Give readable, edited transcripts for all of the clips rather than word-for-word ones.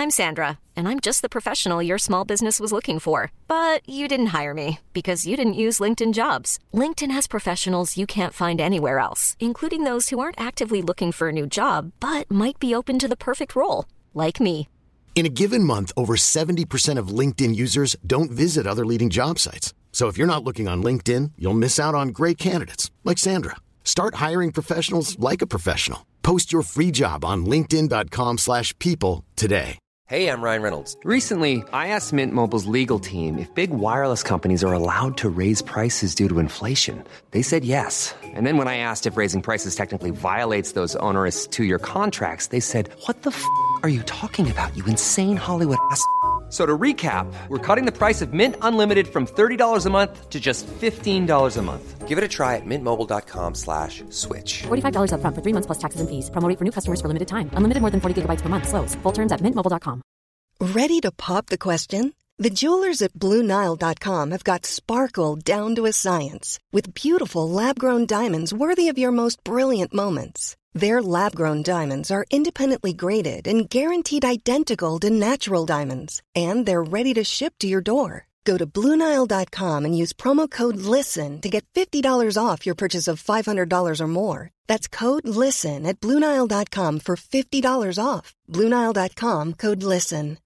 I'm Sandra, and I'm just the professional your small business was looking for. But you didn't hire me because you didn't use LinkedIn Jobs. LinkedIn has professionals you can't find anywhere else, including those who aren't actively looking for a new job, but might be open to the perfect role, like me. In a given month, over 70% of LinkedIn users don't visit other leading job sites. So if you're not looking on LinkedIn, you'll miss out on great candidates like Sandra. Start hiring professionals like a professional. Post your free job on linkedin.com/people today. Hey, I'm Ryan Reynolds. Recently, I asked Mint Mobile's legal team if big wireless companies are allowed to raise prices due to inflation. They said yes. And then when I asked if raising prices technically violates those onerous two-year contracts, they said, "What the f*** are you talking about, you insane Hollywood ass?" So to recap, we're cutting the price of Mint Unlimited from $30 a month to just $15 a month. Give it a try at mintmobile.com/switch. $45 up front for 3 months plus taxes and fees. Promo rate for new customers for limited time. Unlimited more than 40 gigabytes per month. Slows full terms at mintmobile.com. Ready to pop the question? The jewelers at BlueNile.com have got sparkle down to a science with beautiful lab-grown diamonds worthy of your most brilliant moments. Their lab-grown diamonds are independently graded and guaranteed identical to natural diamonds, and they're ready to ship to your door. Go to BlueNile.com and use promo code LISTEN to get $50 off your purchase of $500 or more. That's code LISTEN at BlueNile.com for $50 off. BlueNile.com, code LISTEN.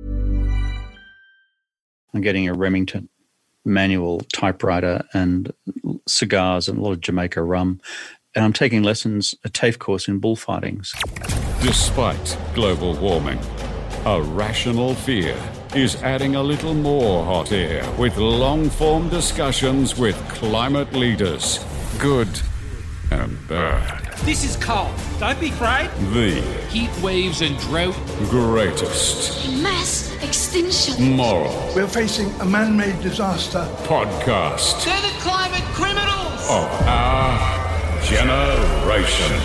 I'm getting a Remington manual typewriter and cigars and a lot of Jamaica rum. And I'm taking lessons, a TAFE course in bullfightings. Despite global warming, a rational fear is adding a little more hot air with long-form discussions with climate leaders, good and bad. This is cold. Don't be afraid. The heat waves and drought. Greatest mass extinction. Moral. We're facing a man-made disaster. Podcast. They're the climate criminals of our generation.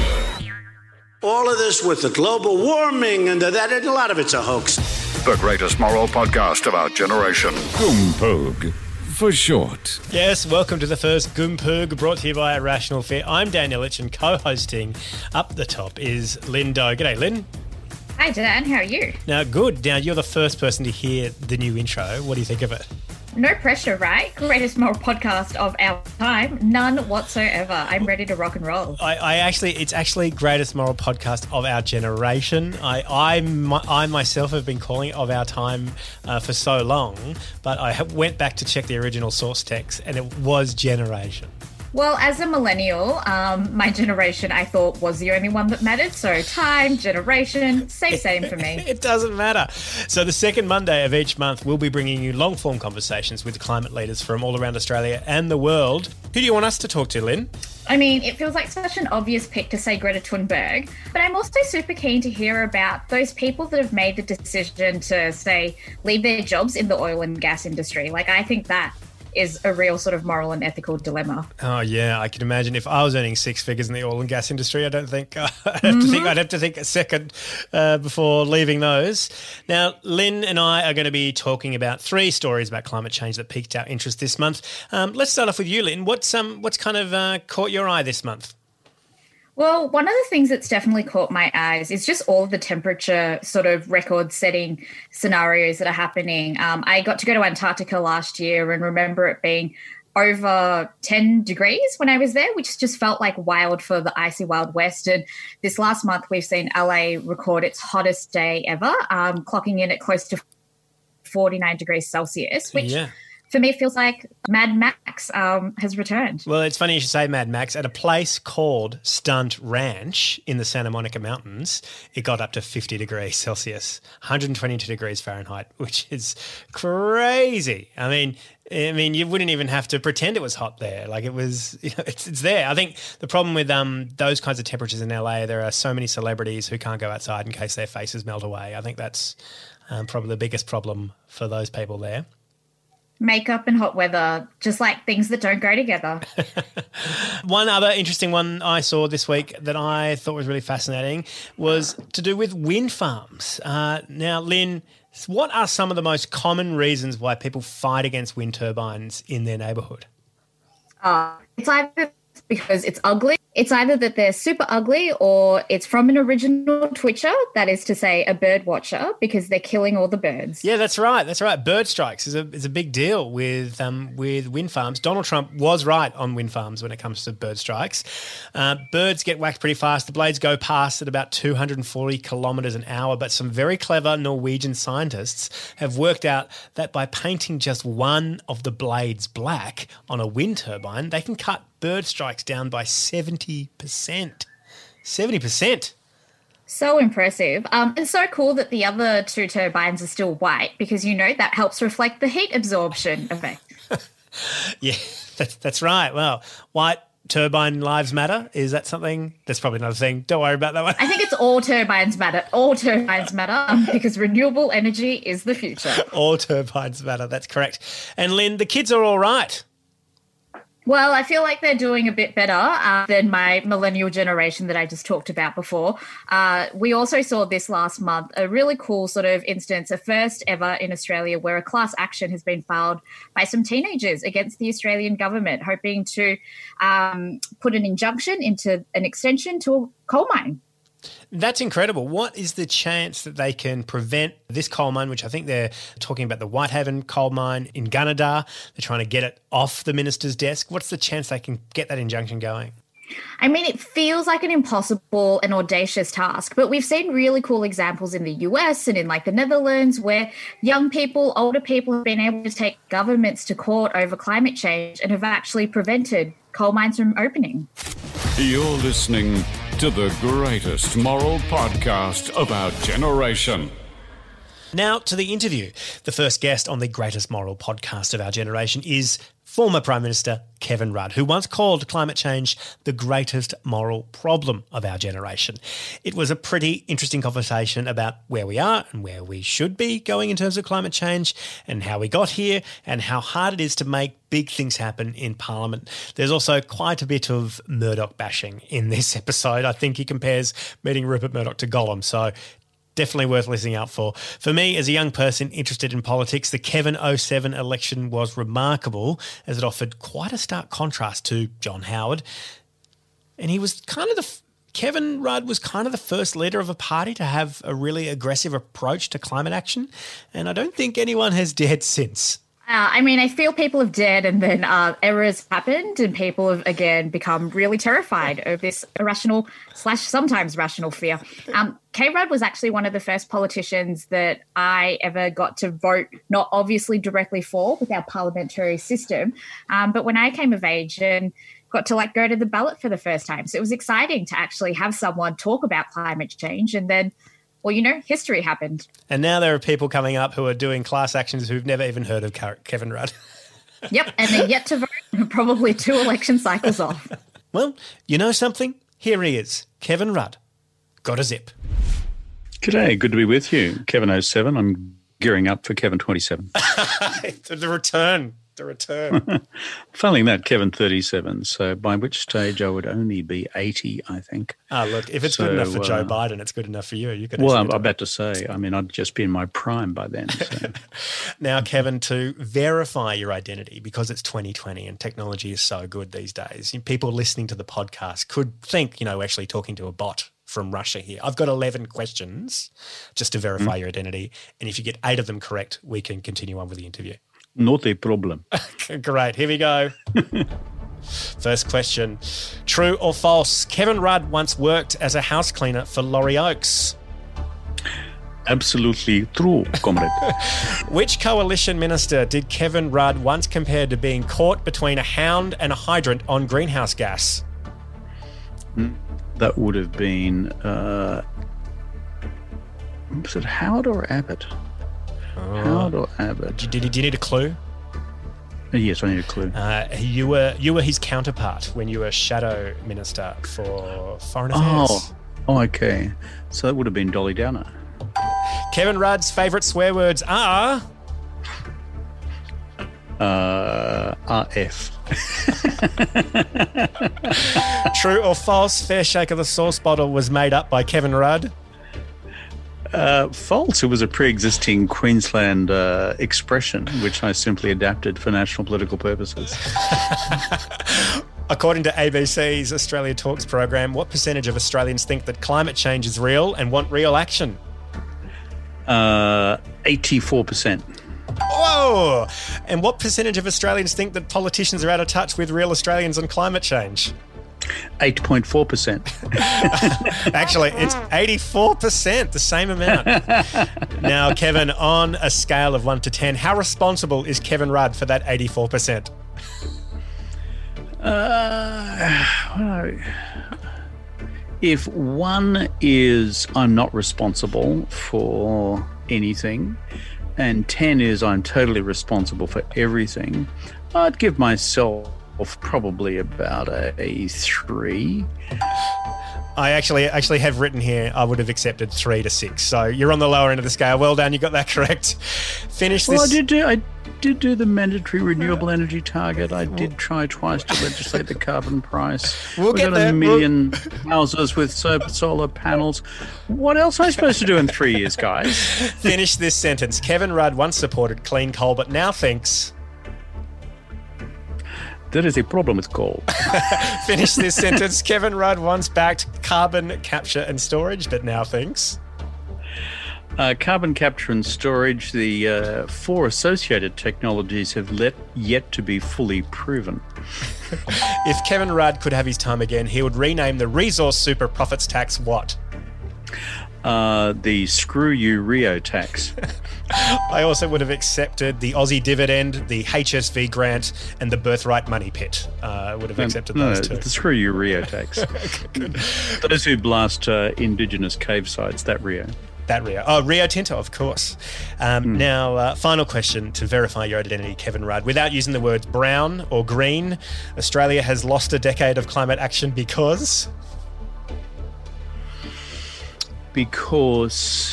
All of this with the global warming and that, and a lot of it's a hoax. The greatest moral podcast of our generation. Gumpug, for short. Yes, welcome to the first Gumpug, brought to you by Irrational Fear. I'm Dan Illich, and co-hosting up the top is Lynn Doe. G'day, Lynn. Hi, Dan. How are you? Now, good. Now, you're the first person to hear the new intro. What do you think of it? No pressure, right? Greatest moral podcast of our time. None whatsoever. I'm ready to rock and roll. It's actually greatest moral podcast of our generation. I myself have been calling it of our time for so long, but I went back to check the original source text, and it was generation. Well, as a millennial, my generation, I thought, was the only one that mattered. So time, generation, same for me. It doesn't matter. So the second Monday of each month, we'll be bringing you long-form conversations with climate leaders from all around Australia and the world. Who do you want us to talk to, Lynn? I mean, it feels like such an obvious pick to say Greta Thunberg, but I'm also super keen to hear about those people that have made the decision to, say, leave their jobs in the oil and gas industry. Like, I think that is a real sort of moral and ethical dilemma. Oh, yeah, I can imagine if I was earning six figures in the oil and gas industry, I don't think I'd have to think a second before leaving those. Now, Lynn and I are going to be talking about 3 stories about climate change that piqued our interest this month. Let's start off with you, Lynn. What's kind of caught your eye this month? Well, one of the things that's definitely caught my eyes is just all of the temperature sort of record-setting scenarios that are happening. I got to go to Antarctica last year and remember it being over 10 degrees when I was there, which just felt like wild for the icy Wild West. And this last month, we've seen LA record its hottest day ever, clocking in at close to 49 degrees Celsius, which... Yeah. For me, it feels like Mad Max has returned. Well, it's funny you should say Mad Max. At a place called Stunt Ranch in the Santa Monica Mountains, it got up to 50 degrees Celsius, 122 degrees Fahrenheit, which is crazy. I mean, you wouldn't even have to pretend it was hot there. Like it was, it's there. I think the problem with those kinds of temperatures in LA, there are so many celebrities who can't go outside in case their faces melt away. I think that's probably the biggest problem for those people there. Makeup and hot weather, just like things that don't go together. One other interesting one I saw this week that I thought was really fascinating was to do with wind farms. Now, Lynn, what are some of the most common reasons why people fight against wind turbines in their neighbourhood? It's either because it's ugly. It's either that they're super ugly or it's from an original twitcher, that is to say a bird watcher, because they're killing all the birds. Yeah, that's right. That's right. Bird strikes is a big deal with wind farms. Donald Trump was right on wind farms when it comes to bird strikes. Birds get whacked pretty fast. The blades go past at about 240 kilometres an hour, but some very clever Norwegian scientists have worked out that by painting just one of the blades black on a wind turbine, they can cut bird strikes down by 70%. 70%. So impressive. It's so cool that the other two turbines are still white because, that helps reflect the heat absorption effect. Yeah, that's right. Well, white turbine lives matter. Is that something? That's probably not a thing. Don't worry about that one. I think it's all turbines matter. All turbines matter because renewable energy is the future. All turbines matter. That's correct. And Lynn, the kids are all right. Well, I feel like they're doing a bit better than my millennial generation that I just talked about before. We also saw this last month a really cool sort of instance, a first ever in Australia, where a class action has been filed by some teenagers against the Australian government, hoping to put an injunction into an extension to a coal mine. That's incredible. What is the chance that they can prevent this coal mine, which I think they're talking about the Whitehaven coal mine in Gunnedah? They're trying to get it off the minister's desk. What's the chance they can get that injunction going? I mean, it feels like an impossible and audacious task, but we've seen really cool examples in the US and in the Netherlands where young people, older people have been able to take governments to court over climate change and have actually prevented coal mines from opening. You're listening to the greatest moral podcast of our generation. Now to the interview. The first guest on the greatest moral podcast of our generation is former Prime Minister Kevin Rudd, who once called climate change the greatest moral problem of our generation. It was a pretty interesting conversation about where we are and where we should be going in terms of climate change and how we got here and how hard it is to make big things happen in Parliament. There's also quite a bit of Murdoch bashing in this episode. I think he compares meeting Rupert Murdoch to Gollum, so definitely worth listening out for. For me, as a young person interested in politics, the Kevin 07 election was remarkable as it offered quite a stark contrast to John Howard. And he was Kevin Rudd was kind of the first leader of a party to have a really aggressive approach to climate action. And I don't think anyone has dared since. I feel people have dared and then errors happened and people have, again, become really terrified of this irrational / sometimes rational fear. K. Rudd was actually one of the first politicians that I ever got to vote, not obviously directly for with our parliamentary system, but when I came of age and got to go to the ballot for the first time. So it was exciting to actually have someone talk about climate change and then, history happened. And now there are people coming up who are doing class actions who've never even heard of Kevin Rudd. Yep, and they're yet to vote, probably 2 election cycles off. Well, you know something? Here he is, Kevin Rudd. Got a zip. G'day, good to be with you. Kevin 07, I'm gearing up for Kevin 27. The return. Failing that, Kevin 37, so by which stage I would only be 80, I think. Look, if it's good enough for Joe Biden, it's good enough for you. I'm about to say, I'd just be in my prime by then. So. Now, Kevin, to verify your identity, because it's 2020 and technology is so good these days, people listening to the podcast could think, we're actually talking to a bot from Russia here. I've got 11 questions just to verify your identity, and if you get 8 of them correct, we can continue on with the interview. Not a problem. Great. Here we go. First question. True or false? Kevin Rudd once worked as a house cleaner for Laurie Oakes. Absolutely true, comrade. Which coalition minister did Kevin Rudd once compare to being caught between a hound and a hydrant on greenhouse gas? That would have been, was it Howard or Abbott? Howard or Abbott? Do you need a clue? Yes, I need a clue. You were his counterpart when you were shadow minister for foreign affairs. Oh, okay. So that would have been Dolly Downer. Kevin Rudd's favourite swear words are? RF. True or false? Fair shake of the sauce bottle was made up by Kevin Rudd. False. It was a pre-existing Queensland expression, which I simply adapted for national political purposes. According to ABC's Australia Talks program, what percentage of Australians think that climate change is real and want real action? 84%. Whoa! And what percentage of Australians think that politicians are out of touch with real Australians on climate change? 8.4%. Actually, it's 84%, the same amount. Now, Kevin, on a scale of 1 to 10, how responsible is Kevin Rudd for that 84%? If 1 is I'm not responsible for anything, and 10 is I'm totally responsible for everything, I'd give myself probably about a 3. I actually have written here I would have accepted 3 to 6. So you're on the lower end of the scale. Well done, you got that correct. Finish this. Well, I did do the mandatory renewable energy target. I did try twice to legislate the carbon price. We'll get there. 1 million houses with solar panels. What else am I supposed to do in 3 years, guys? Finish this sentence. Kevin Rudd once supported clean coal, but now thinks... There is a problem with coal. Finish this sentence. Kevin Rudd once backed carbon capture and storage, but now thinks... Carbon capture and storage, the 4 associated technologies have yet to be fully proven. If Kevin Rudd could have his time again, he would rename the resource super profits tax what? The screw you Rio tax. I also would have accepted the Aussie dividend, the HSV grant, and the birthright money pit. I would have accepted those two. The screw you Rio tax. Those who blast indigenous cave sites, that Rio. That Rio. Oh, Rio Tinto, of course. Now, final question to verify your identity, Kevin Rudd. Without using the words brown or green, Australia has lost a decade of climate action because... Because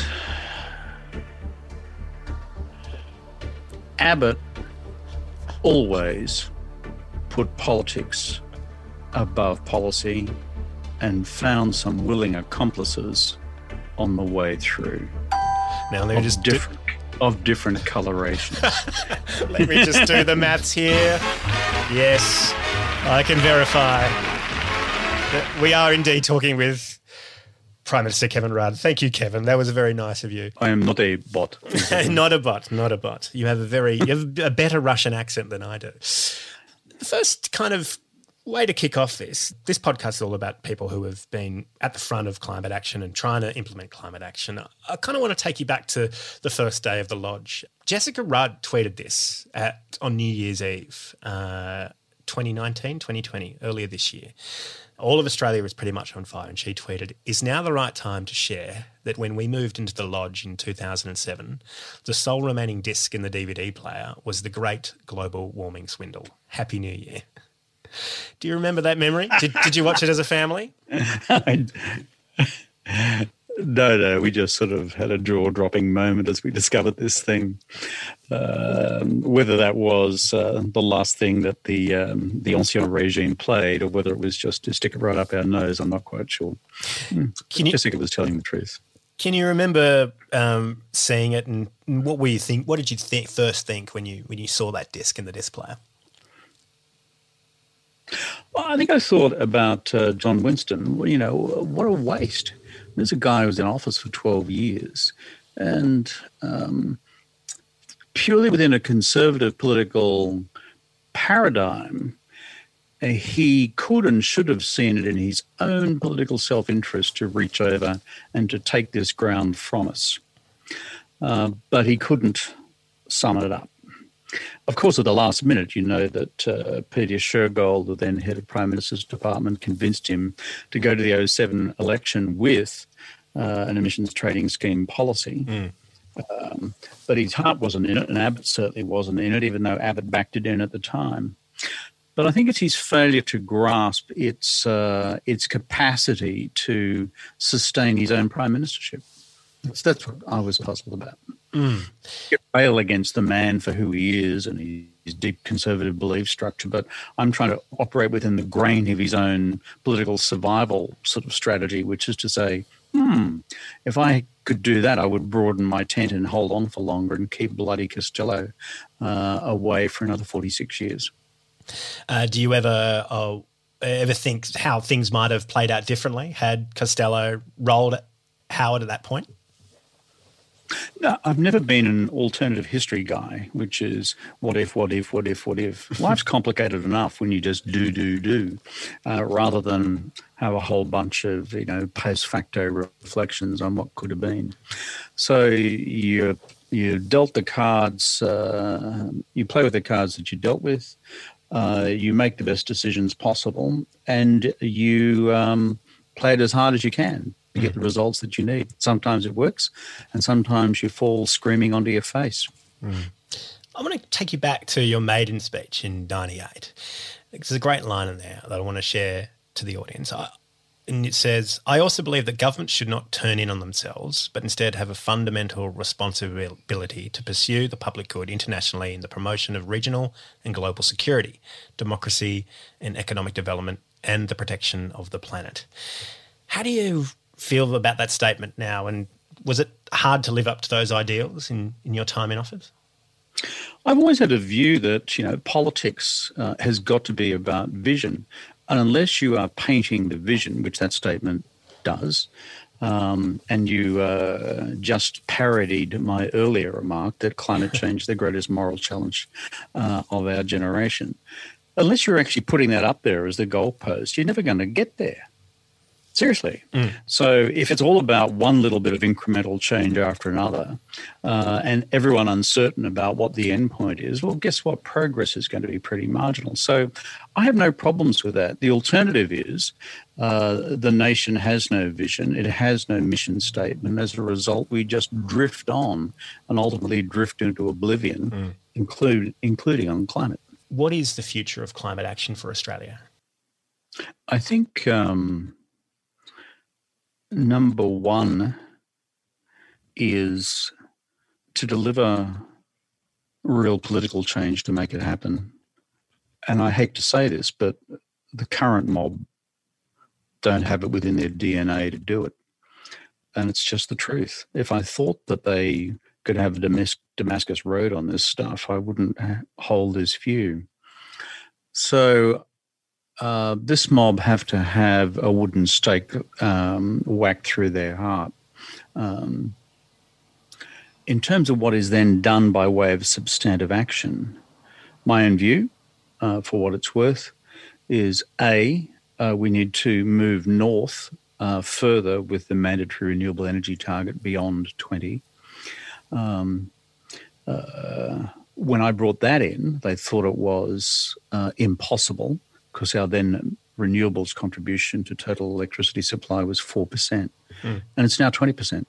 Abbott always put politics above policy and found some willing accomplices on the way through. Now let me just different colorations. Let me just do the maths here. Yes, I can verify that we are indeed talking with Prime Minister Kevin Rudd. Thank you, Kevin. That was very nice of you. I am not a bot. Not a bot. You have a better Russian accent than I do. The first kind of way to kick off this podcast is all about people who have been at the front of climate action and trying to implement climate action. I kind of want to take you back to the first day of the Lodge. Jessica Rudd tweeted this on New Year's Eve, 2019, 2020, earlier this year. All of Australia was pretty much on fire, and she tweeted, "Is now the right time to share that when we moved into the Lodge in 2007, the sole remaining disc in the DVD player was the Great Global Warming Swindle. Happy New Year." Do you remember that memory? Did you watch it as a family? No, we just sort of had a jaw-dropping moment as we discovered this thing. Whether that was the last thing that the Ancien regime played or whether it was just to stick it right up our nose, I'm not quite sure. Jessica was telling the truth. Can you remember seeing it, and what were you think? What did you first think when you saw that disc in the disc player? Well, I think I thought about John Winston. You know, what a waste. There's a guy who was in office for 12 years and purely within a conservative political paradigm, he could and should have seen it in his own political self-interest to reach over and to take this ground from us. But he couldn't sum it up. Of course, at the last minute, you know that Peter Shergold, the then head of Prime Minister's Department, convinced him to go to the 2007 election with an emissions trading scheme policy. But his heart wasn't in it, and Abbott certainly wasn't in it, even though Abbott backed it in at the time. But I think it's his failure to grasp its capacity to sustain his own prime ministership. That's what I was puzzled about. You rail against the man for who he is and his deep conservative belief structure, but I'm trying to operate within the grain of his own political survival sort of strategy, which is to say, if I could do that, I would broaden my tent and hold on for longer and keep bloody Costello away for another 46 years. Do you ever ever think how things might have played out differently had Costello rolled Howard at that point? No, I've never been an alternative history guy, which is what if. Life's complicated enough when you just do, rather than have a whole bunch of, post facto reflections on what could have been. So you dealt the cards, you play with the cards that you dealt with, you make the best decisions possible, and you play it as hard as you can to get the results that you need. Sometimes it works, and sometimes you fall screaming onto your face. I'm going to take you back to your maiden speech in 98. There's a great line in there that I want to share to the audience. And it says, "I also believe that governments should not turn in on themselves, but instead have a fundamental responsibility to pursue the public good internationally in the promotion of regional and global security, democracy and economic development, and the protection of the planet." How do you feel about that statement now, and was it hard to live up to those ideals in your time in office? I've always had a view that, politics has got to be about vision. And unless you are painting the vision, which that statement does, and you just parodied my earlier remark that climate change is the greatest moral challenge of our generation, unless you're actually putting that up there as the goalpost, you're never going to get there. Seriously. So if it's all about one little bit of incremental change after another, and everyone uncertain about what the end point is, well, guess what? Progress is going to be pretty marginal. So I have no problems with that. The alternative is the nation has no vision. It has no mission statement. As a result, we just drift on and ultimately drift into oblivion, including on climate. What is the future of climate action for Australia? I think... number one is to deliver real political change to make it happen. And I hate to say this, but the current mob don't have it within their DNA to do it. And it's just the truth. If I thought that they could have a Damascus Road on this stuff, I wouldn't hold this view. So this mob have to have a wooden stake whacked through their heart. In terms of what is then done by way of substantive action, my own view, for what it's worth, is we need to move north further with the mandatory renewable energy target beyond 20. When I brought that in, they thought it was impossible, because our then renewables contribution to total electricity supply was 4%, and it's now 20%.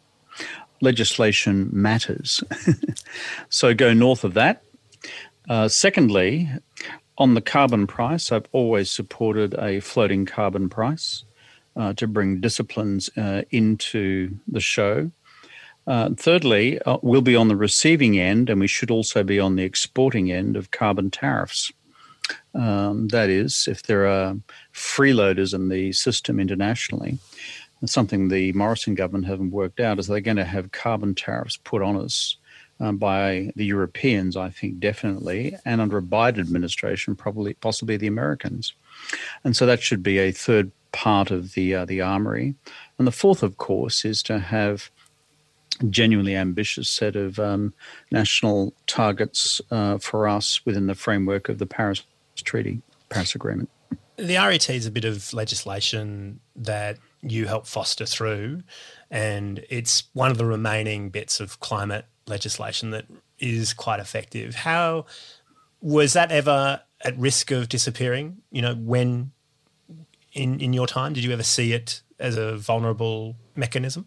Legislation matters. So go north of that. Secondly, on the carbon price, I've always supported a floating carbon price to bring disciplines into the show. Thirdly, we'll be on the receiving end, and we should also be on the exporting end of carbon tariffs. That is, if there are freeloaders in the system internationally, and something the Morrison government haven't worked out is they're going to have carbon tariffs put on us by the Europeans, I think, definitely, and under a Biden administration, possibly the Americans. And so that should be a third part of the armory. And the fourth, of course, is to have genuinely ambitious set of national targets for us within the framework of the Paris Agreement. The RET is a bit of legislation that you helped foster through, and it's one of the remaining bits of climate legislation that is quite effective. How was that ever at risk of disappearing? When in your time, did you ever see it as a vulnerable mechanism?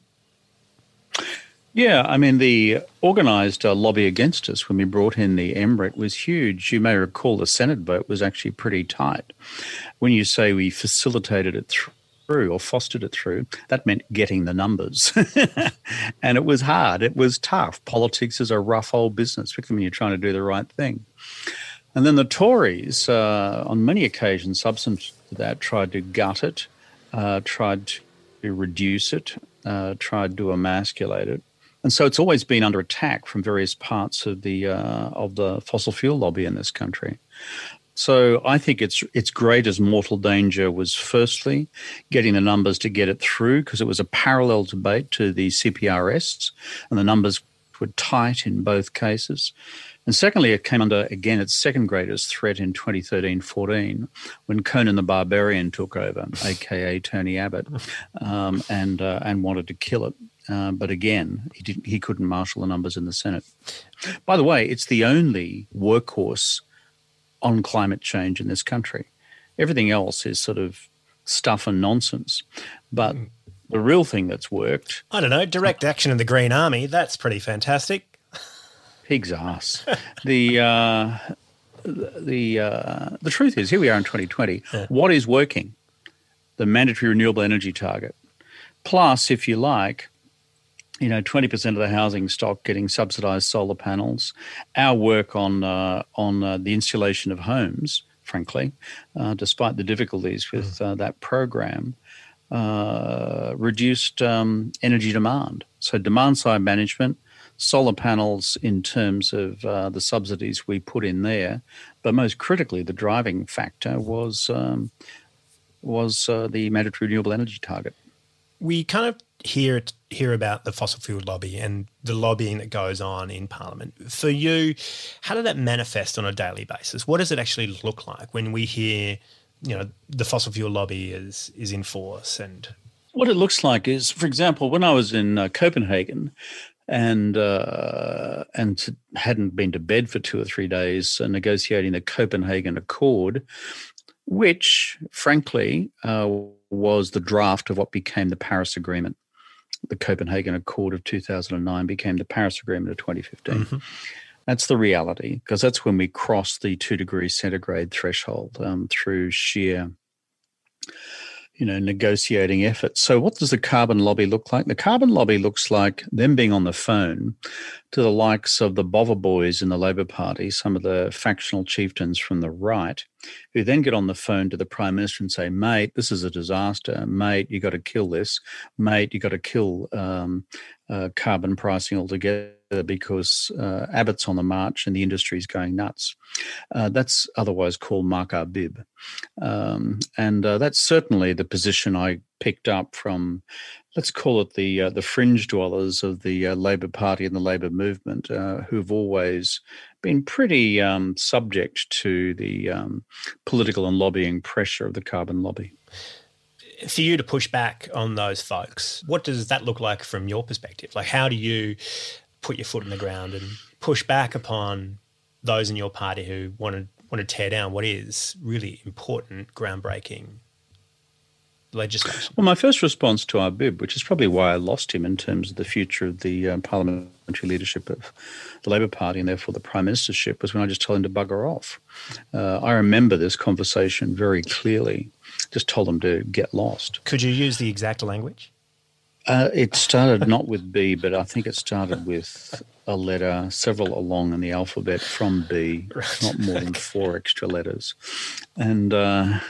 Yeah, I mean, the organised lobby against us when we brought in the MRET was huge. You may recall the Senate vote was actually pretty tight. When you say we facilitated it through or fostered it through, that meant getting the numbers. And it was hard. It was tough. Politics is a rough old business, particularly when you're trying to do the right thing. And then the Tories, on many occasions, subsequent to that, tried to gut it, tried to reduce it, tried to emasculate it. And so it's always been under attack from various parts of the fossil fuel lobby in this country. So I think its greatest mortal danger was firstly getting the numbers to get it through, because it was a parallel debate to the CPRS and the numbers were tight in both cases. And secondly, it came under, again, its second greatest threat in 2013-14 when Conan the Barbarian took over, aka Tony Abbott, and wanted to kill it. But again, he couldn't marshal the numbers in the Senate. By the way, it's the only workhorse on climate change in this country. Everything else is sort of stuff and nonsense. But the real thing that's worked... I don't know, direct action in the Green Army, that's pretty fantastic. Pig's ass. The truth is, here we are in 2020. Yeah. What is working? The mandatory renewable energy target. Plus, if you like, 20% of the housing stock getting subsidised solar panels. Our work on the insulation of homes, frankly, despite the difficulties with that program, reduced energy demand. So demand-side management, solar panels in terms of the subsidies we put in there, but most critically, the driving factor was the mandatory renewable energy target. We kind of hear about the fossil fuel lobby and the lobbying that goes on in Parliament. For you, how did that manifest on a daily basis? What does it actually look like when we hear, the fossil fuel lobby is in force? And what it looks like is, for example, when I was in Copenhagen and hadn't been to bed for 2 or 3 days negotiating the Copenhagen Accord, which, frankly, was the draft of what became the Paris Agreement. The Copenhagen Accord of 2009 became the Paris Agreement of 2015. Mm-hmm. That's the reality, because that's when we crossed the 2 degrees centigrade threshold through sheer negotiating effort. So what does the carbon lobby look like? The carbon lobby looks like them being on the phone to the likes of the Bother Boys in the Labor Party, some of the factional chieftains from the right, who then get on the phone to the Prime Minister and say, mate, this is a disaster. Mate, you got to kill this. Mate, you got to kill carbon pricing altogether because Abbott's on the march and the industry's going nuts. That's otherwise called marque à bib. And that's certainly the position I picked up from, let's call it the fringe dwellers of the Labor Party and the Labor movement, who've always been pretty subject to the political and lobbying pressure of the carbon lobby. For you to push back on those folks, what does that look like from your perspective? Like, how do you put your foot in the ground and push back upon those in your party who want to tear down what is really important, groundbreaking legislation? Well, my first response to Arbib, which is probably why I lost him in terms of the future of the parliamentary leadership of the Labor Party and therefore the Prime Ministership, was when I just told him to bugger off. I remember this conversation very clearly. Just told him to get lost. Could you use the exact language? It started not with B, but I think it started with a letter, several along in the alphabet from B, not more than 4 extra letters. And I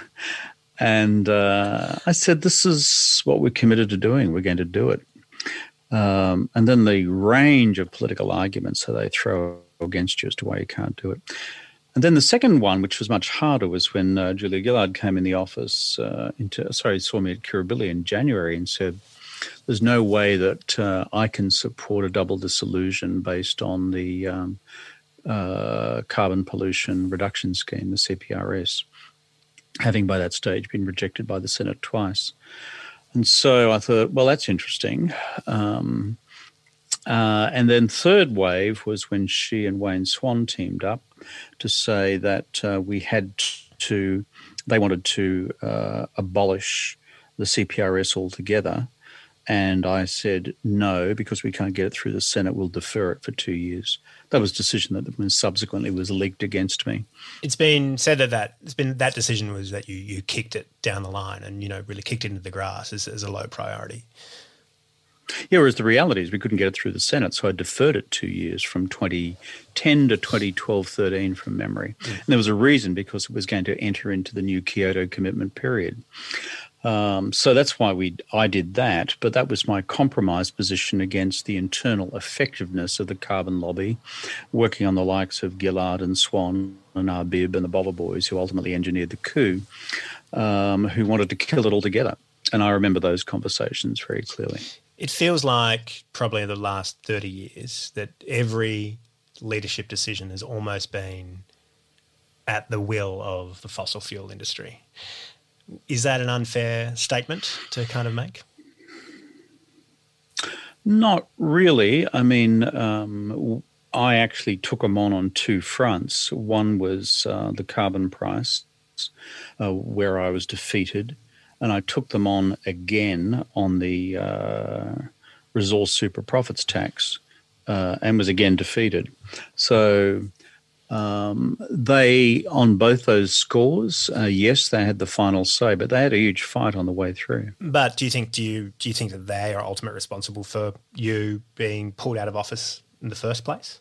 said, this is what we're committed to doing. We're going to do it. And then the range of political arguments that they throw against you as to why you can't do it. And then the second one, which was much harder, was when Julia Gillard came in the office, saw me at Kirribilli in January and said, there's no way that I can support a double dissolution based on the carbon pollution reduction scheme, the CPRS, having by that stage been rejected by the Senate twice. And so I thought, well, that's interesting. And then third wave was when she and Wayne Swan teamed up to say that they wanted to abolish the CPRS altogether. And I said, no, because we can't get it through the Senate, we'll defer it for 2 years. That was a decision that subsequently was leaked against me. It's been said that decision was that you kicked it down the line and, really kicked it into the grass as a low priority. Yeah, whereas the reality is we couldn't get it through the Senate, so I deferred it 2 years from 2010 to 2012-13 from memory. And there was a reason, because it was going to enter into the new Kyoto commitment period. So that's why I did that, but that was my compromise position against the internal effectiveness of the carbon lobby, working on the likes of Gillard and Swan and Arbib and the Bobber boys who ultimately engineered the coup, who wanted to kill it altogether. And I remember those conversations very clearly. It feels like probably in the last 30 years that every leadership decision has almost been at the will of the fossil fuel industry. Is that an unfair statement to kind of make? Not really. I mean, I actually took them on two fronts. One was the carbon price, where I was defeated, and I took them on again on the resource super profits tax and was again defeated. So they, on both those scores, yes, they had the final say, but they had a huge fight on the way through. But do you think that they are ultimately responsible for you being pulled out of office in the first place?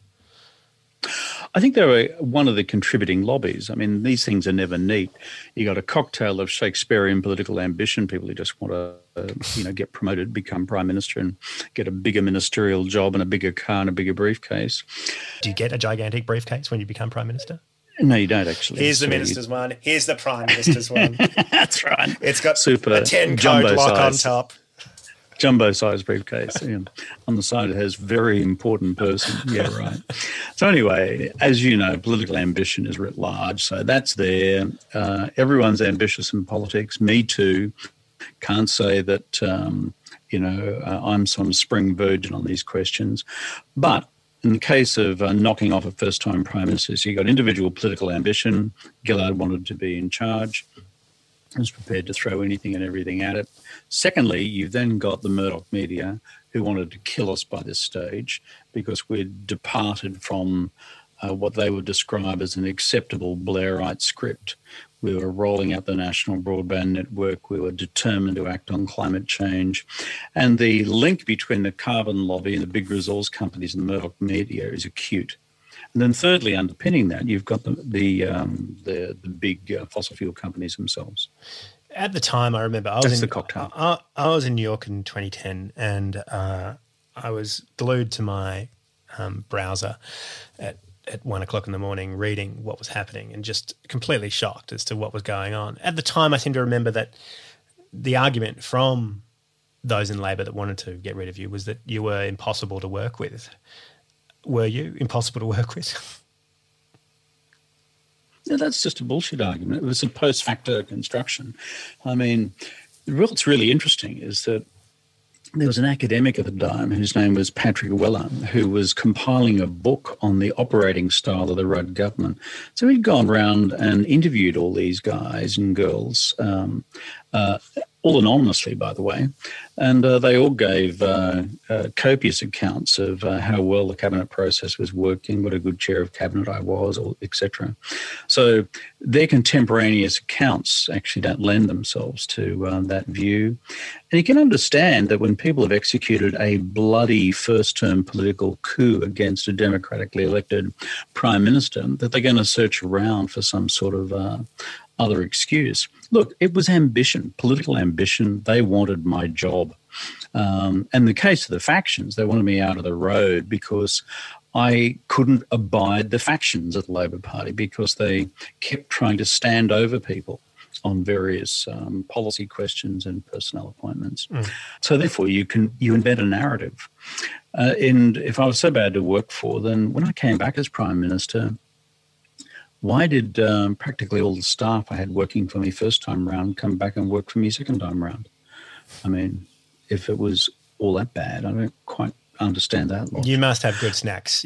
I think they were one of the contributing lobbies. I mean, these things are never neat. You got a cocktail of Shakespearean political ambition, people who just want to, get promoted, become prime minister, and get a bigger ministerial job and a bigger car and a bigger briefcase. Do you get a gigantic briefcase when you become prime minister? No, you don't actually. Here's the minister's one. Here's the prime minister's one. That's right. It's got super a 10-code lock on top. Jumbo-sized briefcase. Yeah. On the side, it has very important person. Yeah, right. So anyway, as you know, political ambition is writ large. So that's there. Everyone's ambitious in politics. Me too. Can't say that, I'm some spring virgin on these questions. But in the case of knocking off a first-time prime minister, so you got individual political ambition. Gillard wanted to be in charge. I was prepared to throw anything and everything at it. Secondly, you've then got the Murdoch media who wanted to kill us by this stage because we'd departed from what they would describe as an acceptable Blairite script. We were rolling out the national broadband network. We were determined to act on climate change. And the link between the carbon lobby and the big resource companies and the Murdoch media is acute. And then thirdly, underpinning that, you've got the big fossil fuel companies themselves. At the time, I remember I was in New York in 2010, and I was glued to my browser at 1 o'clock in the morning reading what was happening and just completely shocked as to what was going on. At the time, I seem to remember that the argument from those in Labor that wanted to get rid of you was that you were impossible to work with. Were you impossible to work with? No, that's just a bullshit argument. It was a post facto construction. I mean, what's really interesting is that there was an academic at the time whose name was Patrick Weller, who was compiling a book on the operating style of the Rudd government. So he'd gone around and interviewed all these guys and girls, all anonymously, by the way, and they all gave copious accounts of how well the cabinet process was working, what a good chair of cabinet I was, etc. So their contemporaneous accounts actually don't lend themselves to that view. And you can understand that when people have executed a bloody first-term political coup against a democratically elected prime minister, that they're going to search around for some sort of other excuse. Look, it was ambition, political ambition. They wanted my job. And in the case of the factions, they wanted me out of the road because I couldn't abide the factions of the Labor Party because they kept trying to stand over people on various policy questions and personnel appointments. So therefore, you invent a narrative. And if I was so bad to work for, then when I came back as Prime Minister, why did practically all the staff I had working for me first time round come back and work for me second time round? I mean, if it was all that bad, I don't quite understand that logic. You must have good snacks.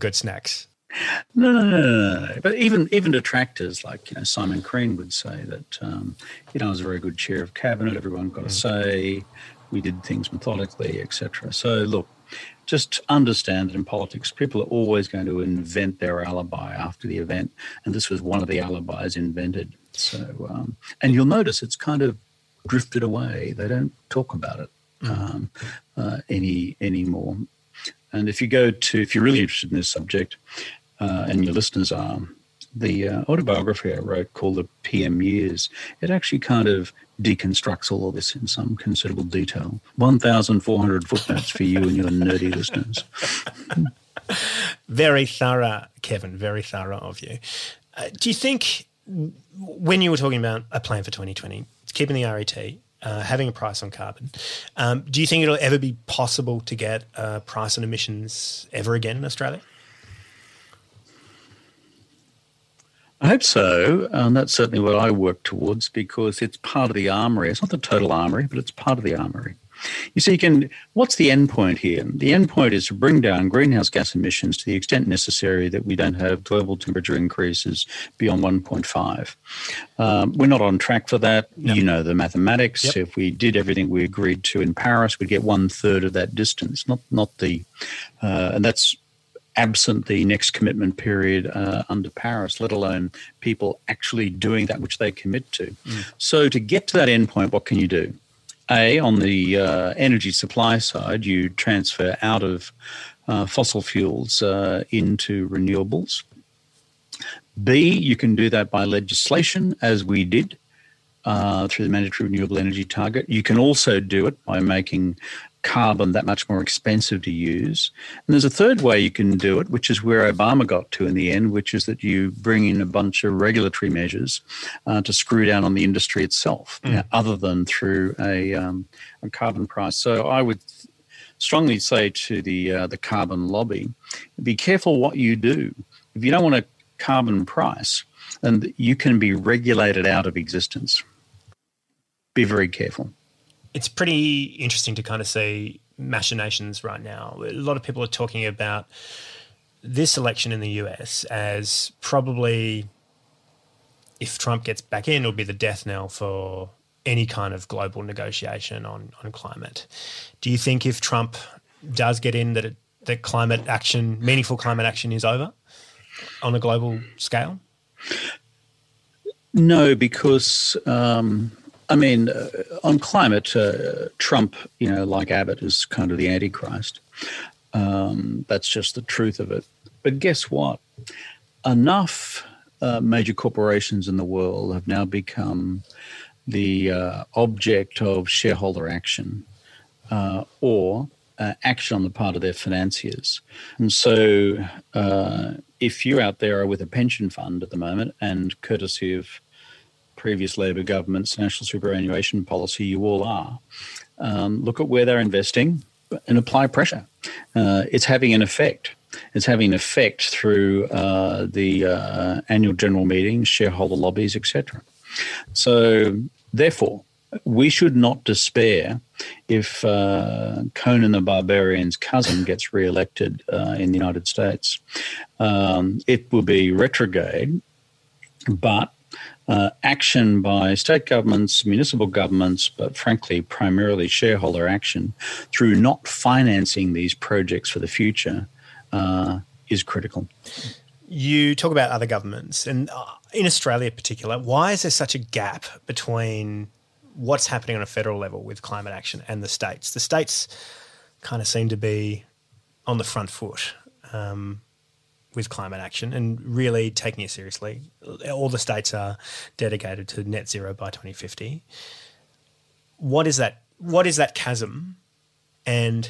No. But even detractors like Simon Crean would say that I was a very good chair of cabinet. Everyone got a say. We did things methodically, etc. So look, just understand that in politics, people are always going to invent their alibi after the event, and this was one of the alibis invented. So, and you'll notice it's kind of drifted away. They don't talk about it anymore. And if you're really interested in this subject, and your listeners are, the autobiography I wrote called The PM Years, it actually kind of deconstructs all of this in some considerable detail. 1,400 footnotes for you and your nerdy listeners. Very thorough, Kevin, very thorough of you. Do you think, when you were talking about a plan for 2020, keeping the RET, having a price on carbon, do you think it'll ever be possible to get a price on emissions ever again in Australia? I hope so. That's certainly what I work towards, because it's part of the armoury. It's not the total armoury, but it's part of the armoury. You see, what's the end point here? The end point is to bring down greenhouse gas emissions to the extent necessary that we don't have global temperature increases beyond 1.5. We're not on track for that. No. You know the mathematics. Yep. If we did everything we agreed to in Paris, we'd get 1/3 of that distance, and that's absent the next commitment period under Paris, let alone people actually doing that which they commit to. So to get to that end point, what can you do? A, on the energy supply side, you transfer out of fossil fuels into renewables. B, you can do that by legislation, as we did through the Mandatory Renewable Energy Target. You can also do it by making carbon that much more expensive to use. And there's a third way you can do it, which is where Obama got to in the end, which is that you bring in a bunch of regulatory measures to screw down on the industry itself, other than through a carbon price. So I would strongly say to the carbon lobby, be careful what you do. If you don't want a carbon price, then you can be regulated out of existence. Be very careful. It's pretty interesting to kind of see machinations right now. A lot of people are talking about this election in the US as probably, if Trump gets back in, it'll be the death knell for any kind of global negotiation on climate. Do you think if Trump does get in that climate action, meaningful climate action, is over on a global scale? No, because on climate, Trump, like Abbott, is kind of the Antichrist. That's just the truth of it. But guess what? Enough major corporations in the world have now become the object of shareholder action or action on the part of their financiers. And so if you out there are with a pension fund at the moment, and courtesy of previous Labor government's national superannuation policy, you all are, look at where they're investing and apply pressure. It's having an effect. It's having an effect through the annual general meetings, shareholder lobbies, etc. So therefore, we should not despair if Conan the Barbarian's cousin gets re-elected in the United States. It will be retrograde, but action by state governments, municipal governments, but frankly, primarily shareholder action through not financing these projects for the future is critical. You talk about other governments, and in Australia in particular, why is there such a gap between what's happening on a federal level with climate action and the states? The states kind of seem to be on the front foot with climate action and really taking it seriously. All the states are dedicated to net zero by 2050. What is that chasm, and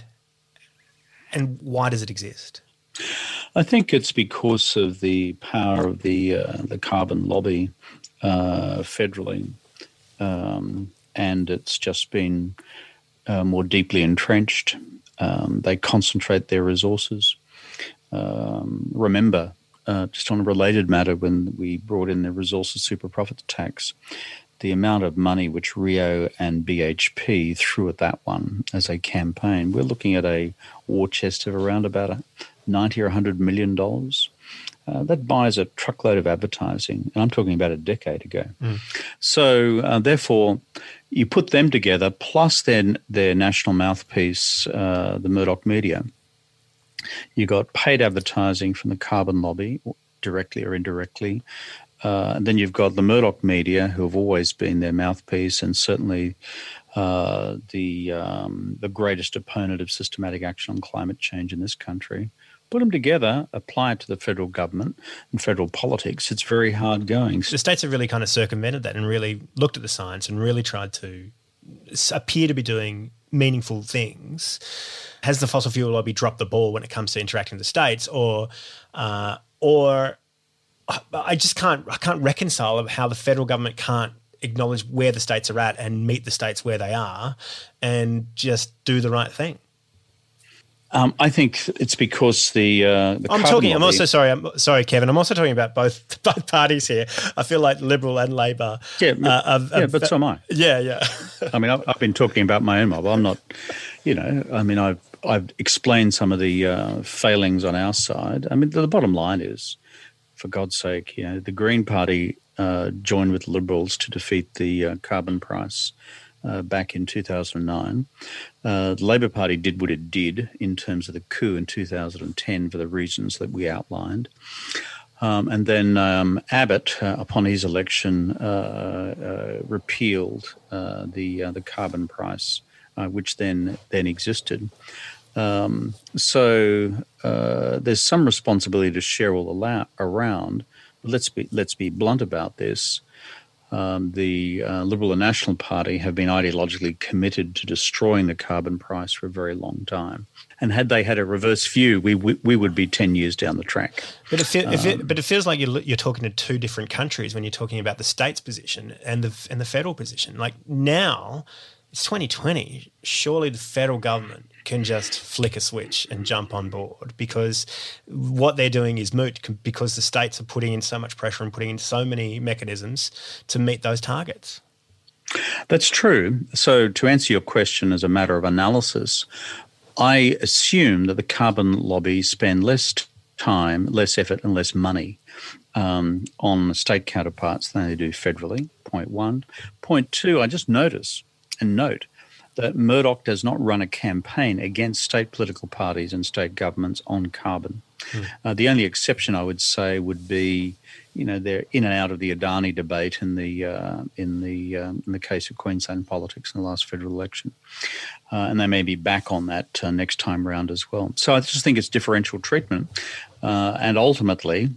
why does it exist? I think it's because of the power of the carbon lobby federally, and it's just been more deeply entrenched. They concentrate their resources. Remember, just on a related matter, when we brought in the resources super profits tax, the amount of money which Rio and BHP threw at that one as a campaign, we're looking at a war chest of around about $90 or $100 million. That buys a truckload of advertising, and I'm talking about a decade ago. So therefore, you put them together, plus their national mouthpiece, the Murdoch media. You got paid advertising from the carbon lobby, directly or indirectly. And then you've got the Murdoch media, who have always been their mouthpiece, and certainly the greatest opponent of systematic action on climate change in this country, Put them together, apply it to the federal government and federal politics. It's very hard going. The states have really kind of circumvented that and really looked at the science and really tried to appear to be doing meaningful things. Has the fossil fuel lobby dropped the ball when it comes to interacting with the states, or I can't reconcile how the federal government can't acknowledge where the states are at and meet the states where they are and just do the right thing? I think it's because the I'm also sorry, Kevin. I'm also talking about both parties here. I feel like Liberal and Labor. But so am I. Yeah. I mean, I've been talking about my own mob. I'm not, I've explained some of the failings on our side. I mean, the bottom line is, for God's sake, the Green Party joined with Liberals to defeat the carbon price back in 2009. The Labor Party did what it did in terms of the coup in 2010 for the reasons that we outlined. And then Abbott, upon his election, repealed the carbon price, which then existed. So there's some responsibility to share all around. But let's be blunt about this. The Liberal and National Party have been ideologically committed to destroying the carbon price for a very long time. And had they had a reverse view, we would be 10 years down the track. But it feels like you're talking to two different countries when you're talking about the state's position and the federal position. Like now, it's 2020. Surely the federal government can just flick a switch and jump on board, because what they're doing is moot, because the states are putting in so much pressure and putting in so many mechanisms to meet those targets. That's true. So to answer your question as a matter of analysis, I assume that the carbon lobby spend less time, less effort and less money on state counterparts than they do federally, point one. Point two, I just note that Murdoch does not run a campaign against state political parties and state governments on carbon. The only exception I would say would be, they're in and out of the Adani debate in the case of Queensland politics in the last federal election, and they may be back on that next time round as well. So I just think it's differential treatment, and ultimately,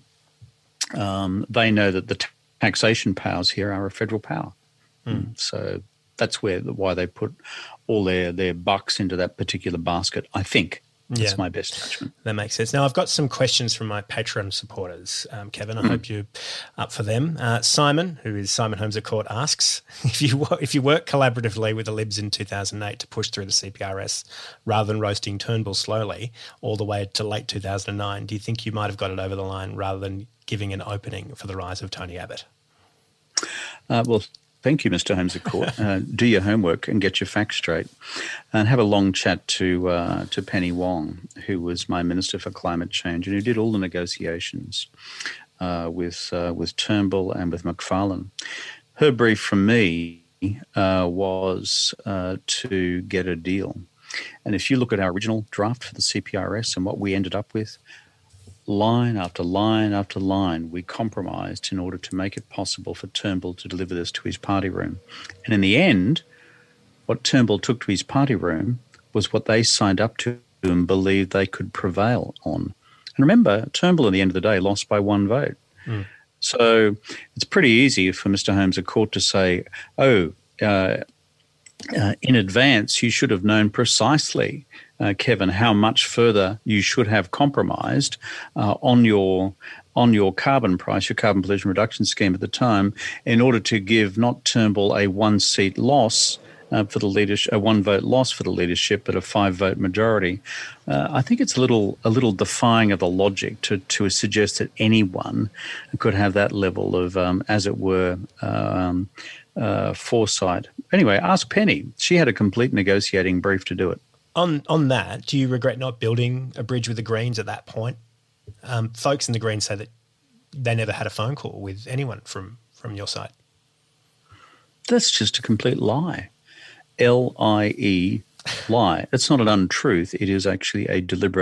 they know that the taxation powers here are a federal power. So that's why they put all their bucks into that particular basket, I think. That's my best judgment. That makes sense. Now, I've got some questions from my Patreon supporters, Kevin. I hope you're up for them. Simon, who is Simon Holmes at Court, asks, if you worked collaboratively with the Libs in 2008 to push through the CPRS rather than roasting Turnbull slowly all the way to late 2009, do you think you might have got it over the line rather than giving an opening for the rise of Tony Abbott? Well, thank you, Mr. Holmes at Court. Do your homework and get your facts straight, and have a long chat to Penny Wong, who was my Minister for Climate Change and who did all the negotiations with Turnbull and with McFarlane. Her brief from me was to get a deal. And if you look at our original draft for the CPRS and what we ended up with, line after line after line, we compromised in order to make it possible for Turnbull to deliver this to his party room. And in the end, what Turnbull took to his party room was what they signed up to and believed they could prevail on. And remember, Turnbull at the end of the day lost by one vote. So it's pretty easy for Mr. Holmes at Court to say, in advance you should have known precisely, Kevin, how much further you should have compromised on your carbon price, your carbon pollution reduction scheme at the time, in order to give not Turnbull a one-seat loss for the leadership, a one-vote loss for the leadership, but a 5-vote majority. I think it's a little defying of the logic to suggest that anyone could have that level of, as it were, foresight. Anyway, ask Penny. She had a complete negotiating brief to do it. On that, do you regret not building a bridge with the Greens at that point? Folks in the Greens say that they never had a phone call with anyone from your side. That's just a complete lie. L-I-E, lie. It's not an untruth. It is actually a deliberate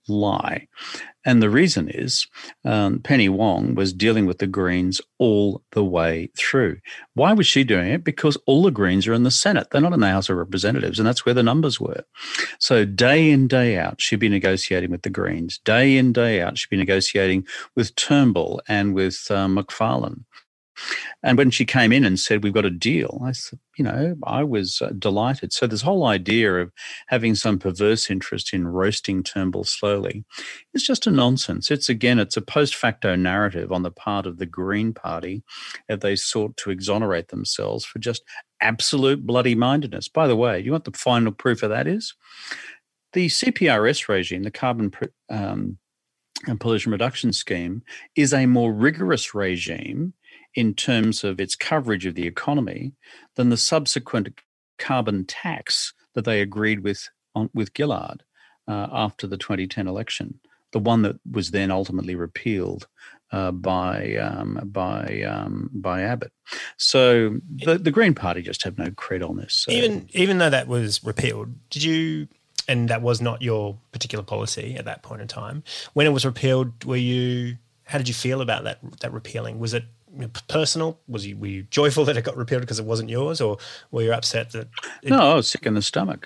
lie. And the reason is Penny Wong was dealing with the Greens all the way through. Why was she doing it? Because all the Greens are in the Senate. They're not in the House of Representatives, and that's where the numbers were. So day in, day out, she'd be negotiating with the Greens. Day in, day out, she'd be negotiating with Turnbull and with McFarlane. And when she came in and said, we've got a deal, I said, I was delighted. So this whole idea of having some perverse interest in roasting Turnbull slowly is just a nonsense. It's a post facto narrative on the part of the Green Party as they sought to exonerate themselves for just absolute bloody mindedness. By the way, you know what the final proof of that is? The CPRS regime, the carbon and pollution reduction scheme, is a more rigorous regime in terms of its coverage of the economy than the subsequent carbon tax that they agreed with Gillard after the 2010 election, the one that was then ultimately repealed by Abbott. So the Green Party just have no cred on this. So. Even though that was repealed, did you? And that was not your particular policy at that point in time. When it was repealed, how did you feel about that repealing? Was it personal? Were you joyful that it got repealed because it wasn't yours, or were you upset that? No, I was sick in the stomach.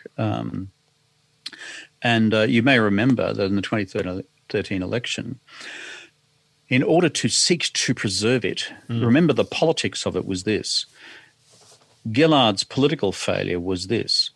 And you may remember that in the 2013 election, in order to seek to preserve it, remember the politics of it was this. Gillard's political failure was this.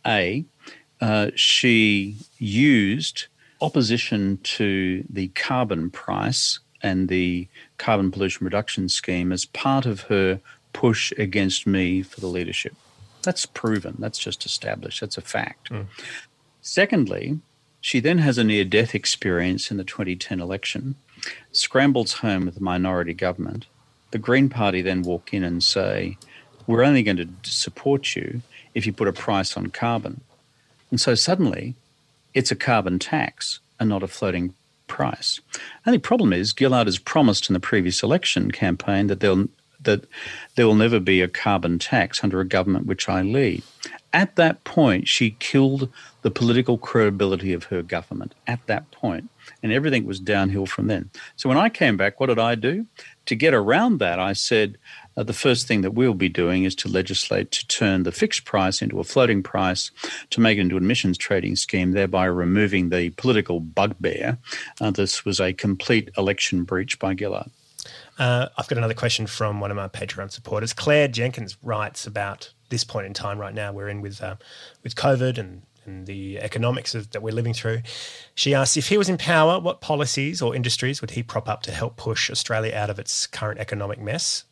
She used opposition to the carbon price and the carbon pollution reduction scheme as part of her push against me for the leadership. That's proven. That's just established. That's a fact. Secondly, she then has a near-death experience in the 2010 election, scrambles home with a minority government. The Green Party then walk in and say, we're only going to support you if you put a price on carbon. And so suddenly it's a carbon tax and not a floating price. And the problem is Gillard has promised in the previous election campaign that there will never be a carbon tax under a government which I lead. At that point, she killed the political credibility of her government at that point, and everything was downhill from then. So when I came back, what did I do? To get around that, I said, the first thing that we'll be doing is to legislate to turn the fixed price into a floating price, to make it into an emissions trading scheme, thereby removing the political bugbear. This was a complete election breach by Gillard. I've got another question from one of my Patreon supporters. Claire Jenkins writes about this point in time right now we're in with COVID and the economics that we're living through. She asks, if he was in power, what policies or industries would he prop up to help push Australia out of its current economic mess?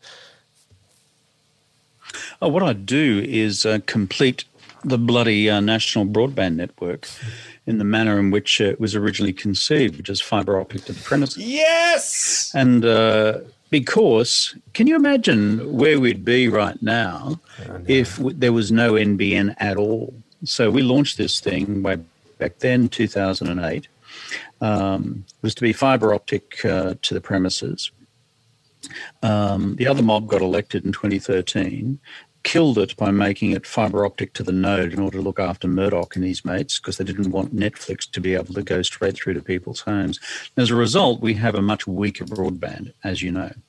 What I'd do is complete the bloody national broadband network in the manner in which it was originally conceived, which is fibre optic to the premises. Yes! And because, can you imagine where we'd be right now if there was no NBN at all? So we launched this thing way back then, 2008. It was to be fibre optic to the premises. The other mob got elected in 2013, killed it by making it fibre optic to the node in order to look after Murdoch and his mates because they didn't want Netflix to be able to go straight through to people's homes. And as a result, we have a much weaker broadband, as you know.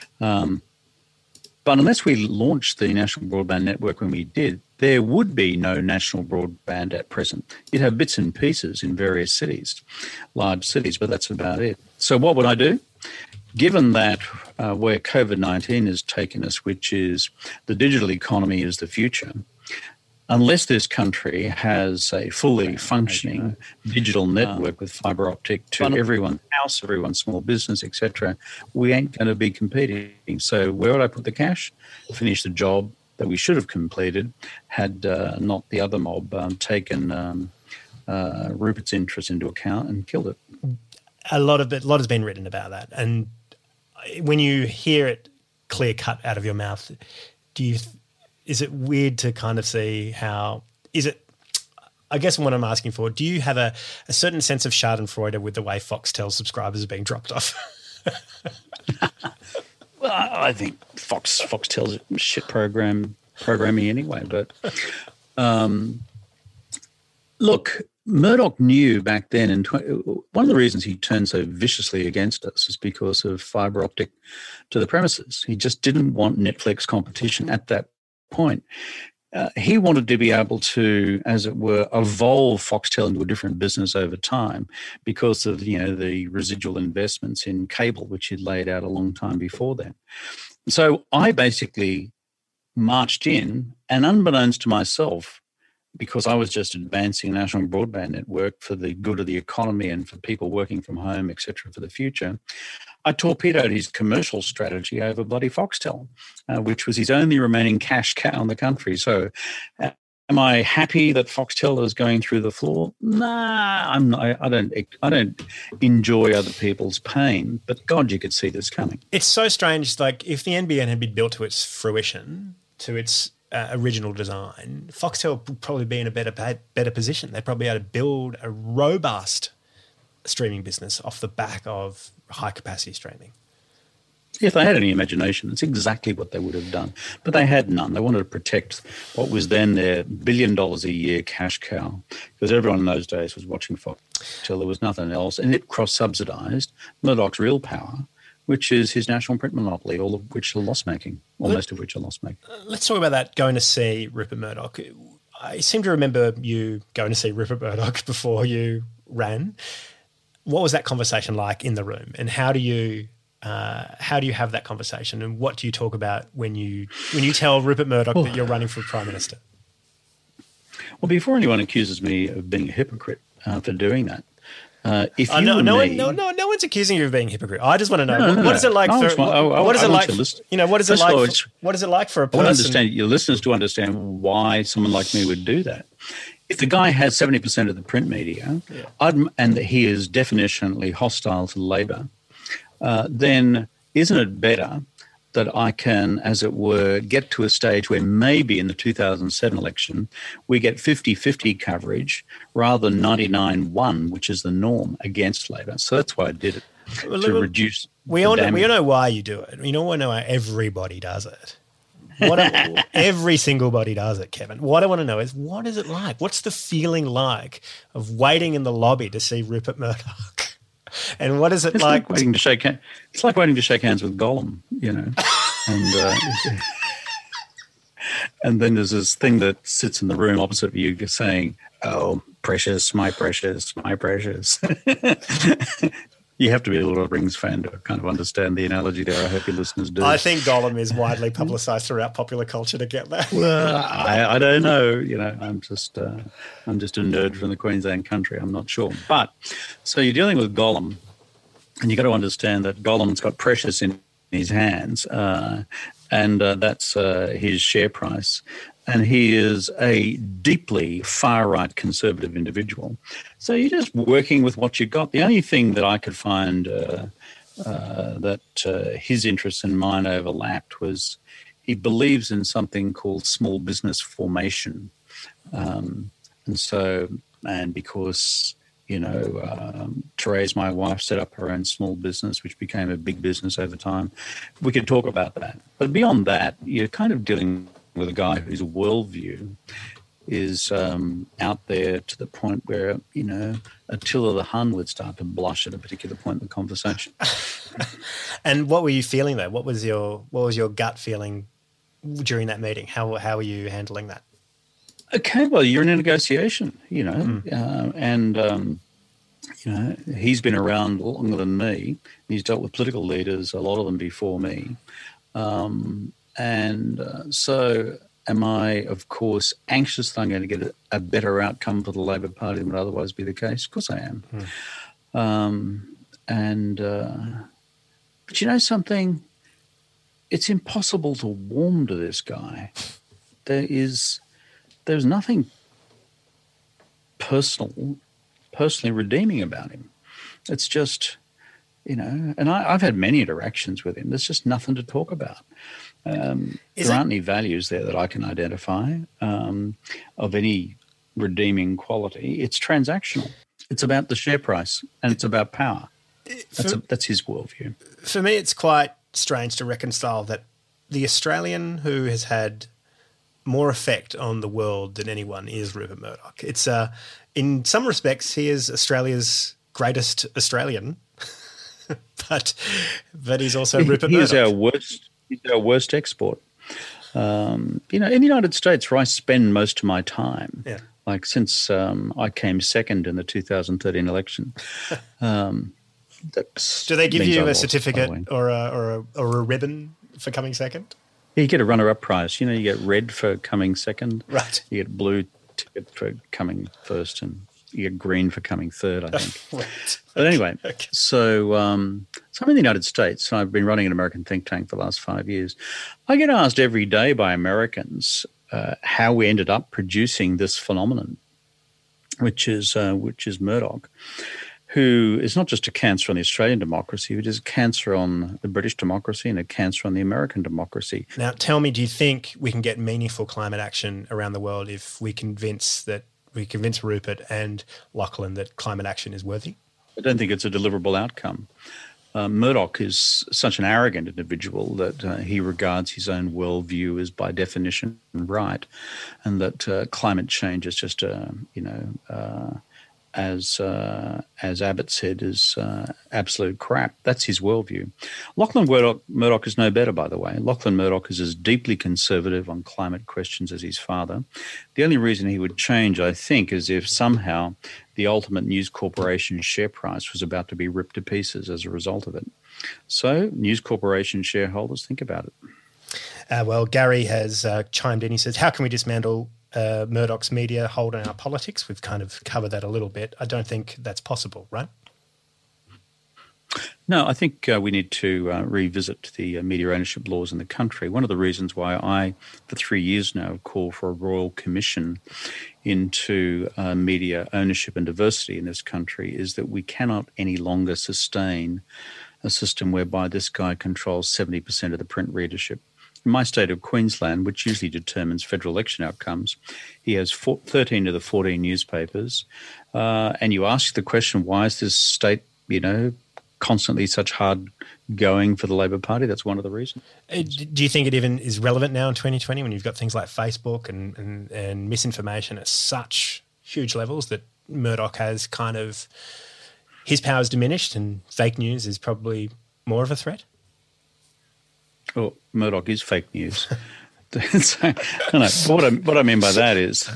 But unless we launched the national broadband network when we did, there would be no national broadband at present. You'd have bits and pieces in various cities, large cities, but that's about it. So what would I do? Given that where COVID-19 has taken us, which is the digital economy is the future, unless this country has a fully functioning digital network with fibre optic to everyone's house, everyone's small business, etc., we ain't going to be competing. So where would I put the cash? Finish the job that we should have completed had not the other mob taken Rupert's interest into account and killed it. A lot has been written about that. And when you hear it clear cut out of your mouth, is it weird to kind of see how I guess what I'm asking for, do you have a certain sense of schadenfreude with the way Foxtel subscribers are being dropped off? Well, I think Foxtel's shit programming anyway. But look, Murdoch knew back then, and one of the reasons he turned so viciously against us is because of fibre optic to the premises. He just didn't want Netflix competition at that point. He wanted to be able to, as it were, evolve Foxtel into a different business over time because of, the residual investments in cable, which he'd laid out a long time before then. So I basically marched in, and unbeknownst to myself, because I was just advancing a national broadband network for the good of the economy and for people working from home, et cetera, for the future, I torpedoed his commercial strategy over bloody Foxtel, which was his only remaining cash cow in the country. So am I happy that Foxtel is going through the floor? Nah, I'm not. I don't enjoy other people's pain, but God, you could see this coming. It's so strange. Like if the NBN had been built to its fruition, to its original design, Foxtel would probably be in a better position. They'd probably be able to build a robust streaming business off the back of high-capacity streaming. If they had any imagination, it's exactly what they would have done. But they had none. They wanted to protect what was then their $1 billion a year cash cow, because everyone in those days was watching Foxtel. There was nothing else. And it cross-subsidised Murdoch's real power, which is his national print monopoly, all of which are loss-making, or most of which are loss-making. Let's talk about that, going to see Rupert Murdoch. I seem to remember you going to see Rupert Murdoch before you ran. What was that conversation like in the room, and how do you have that conversation, and what do you talk about when you tell Rupert Murdoch that you're running for Prime Minister? Well, before anyone accuses me of being a hypocrite for doing that, no one's accusing you of being a hypocrite. I just want to know what is it like for what is it like for a person? I want to understand your listeners to understand why someone like me would do that. If the guy has 70% of the print media, and he is definitionally hostile to Labor, then isn't it better that I can, as it were, get to a stage where maybe in the 2007 election we get 50-50 coverage rather than 99-1, which is the norm against Labor. So that's why I did it, to reduce we all know why you do it. We all know why everybody does it. Every single body does it, Kevin. What I want to know is, what is it like? What's the feeling like of waiting in the lobby to see Rupert Murdoch? And what is it like? It's like waiting to shake hands with Gollum, and then there's this thing that sits in the room opposite of you saying, "Oh, precious, my precious, my precious." You have to be a Lord of the Rings fan to kind of understand the analogy there. I hope your listeners do. I think Gollum is widely publicised throughout popular culture to get that. Well, I don't know. I'm just a nerd from the Queensland country. I'm not sure. But so you're dealing with Gollum, and you've got to understand that Gollum's got precious in his hands, and that's his share price. And he is a deeply far-right conservative individual. So you're just working with what you've got. The only thing that I could find that his interests and mine overlapped was he believes in something called small business formation. And because, Therese, my wife, set up her own small business, which became a big business over time, we could talk about that. But beyond that, you're kind of dealing with a guy whose worldview is out there to the point where, Attila the Hun would start to blush at a particular point in the conversation. And what were you feeling though? What was your gut feeling during that meeting? How were you handling that? Okay, well, you're in a negotiation, he's been around longer than me. He's dealt with political leaders, a lot of them before me. So am I, of course, anxious that I'm going to get a better outcome for the Labor Party than would otherwise be the case? Of course I am. But you know something? It's impossible to warm to this guy. There's nothing personally redeeming about him. It's just, and I've had many interactions with him. There's just nothing to talk about. There aren't any values there that I can identify of any redeeming quality. It's transactional. It's about the share price and it's about power. That's his worldview. For me, it's quite strange to reconcile that the Australian who has had more effect on the world than anyone is Rupert Murdoch. It's in some respects, he is Australia's greatest Australian, but he's also Rupert Murdoch. He's our worst export. In the United States, where I spend most of my time, like since I came second in the 2013 election. Do they give you a certificate or a ribbon for coming second? You get a runner-up prize. You get red for coming second. Right. You get blue ticket for coming first, and you get green for coming third, I think. Right. But anyway, so I'm in the United States. I've been running an American think tank for the last 5 years. I get asked every day by Americans how we ended up producing this phenomenon, which is Murdoch, who is not just a cancer on the Australian democracy, but is a cancer on the British democracy and a cancer on the American democracy. Now, tell me, do you think we can get meaningful climate action around the world if we convince Rupert and Lachlan that climate action is worthy? I don't think it's a deliverable outcome. Murdoch is such an arrogant individual that he regards his own worldview as by definition right, and that climate change is just as Abbott said, is absolute crap. That's his worldview. Lachlan Murdoch is no better, by the way. Lachlan Murdoch is as deeply conservative on climate questions as his father. The only reason he would change, I think, is if somehow the Ultimate News Corporation share price was about to be ripped to pieces as a result of it. So, News Corporation shareholders, think about it. Well, Gary has chimed in. He says, how can we dismantle Murdoch's media hold on our politics? We've kind of covered that a little bit. I don't think that's possible, right? No, I think we need to revisit the media ownership laws in the country. One of the reasons why I, for 3 years now, have called for a royal commission into media ownership and diversity in this country is that we cannot any longer sustain a system whereby this guy controls 70% of the print readership. In my state of Queensland, which usually determines federal election outcomes, he has 13 of the 14 newspapers. And you ask the question, why is this state, constantly such hard going for the Labor Party? That's one of the reasons. Do you think it even is relevant now in 2020 when you've got things like Facebook and misinformation at such huge levels that Murdoch has kind of, his power is diminished and fake news is probably more of a threat? Well, Murdoch is fake news. So, what I mean by that is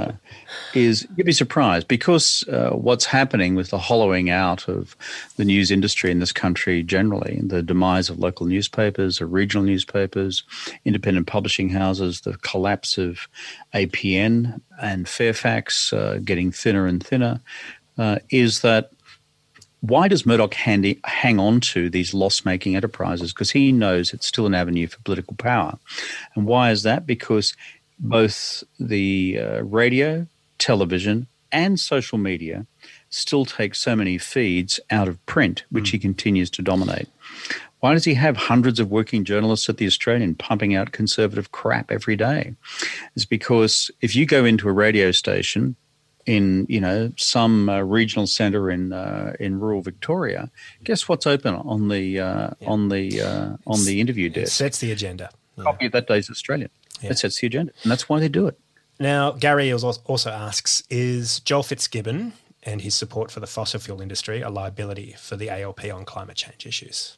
you'd be surprised because what's happening with the hollowing out of the news industry in this country generally, the demise of local newspapers, of regional newspapers, independent publishing houses, the collapse of APN and Fairfax getting thinner and thinner, is that why does Murdoch hang on to these loss-making enterprises? Because he knows it's still an avenue for political power. And why is that? Because both the radio, television, and social media still take so many feeds out of print, which he continues to dominate. Why does he have hundreds of working journalists at The Australian pumping out conservative crap every day? It's because if you go into a radio station in some regional centre in rural Victoria, guess what's open on the interview desk? It sets the agenda. Yeah. Copy of that day's Australian. Yeah. That sets the agenda, and that's why they do it. Now, Gary also asks, is Joel Fitzgibbon and his support for the fossil fuel industry a liability for the ALP on climate change issues?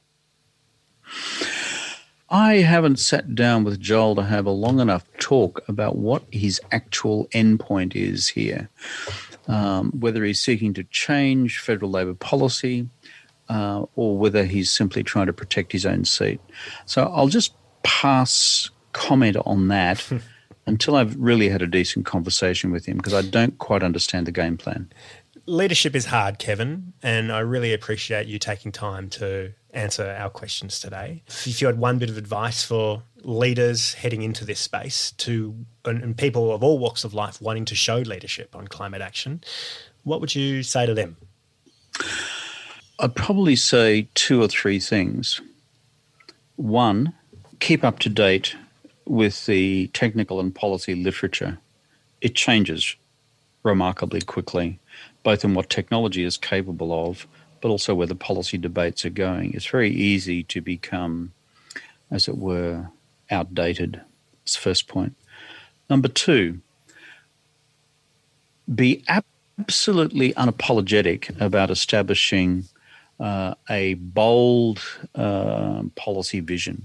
I haven't sat down with Joel to have a long enough talk about what his actual endpoint is here, whether he's seeking to change federal Labor policy or whether he's simply trying to protect his own seat. So I'll just pass comment on that until I've really had a decent conversation with him because I don't quite understand the game plan. Leadership is hard, Kevin, and I really appreciate you taking time to answer our questions today. If you had one bit of advice for leaders heading into this space and people of all walks of life wanting to show leadership on climate action, what would you say to them? I'd probably say 2 or 3 things. One, keep up to date with the technical and policy literature. It changes remarkably quickly, both in what technology is capable of, but also where the policy debates are going. It's very easy to become, as it were, outdated. That's the first point. Number 2, be absolutely unapologetic about establishing a bold policy vision.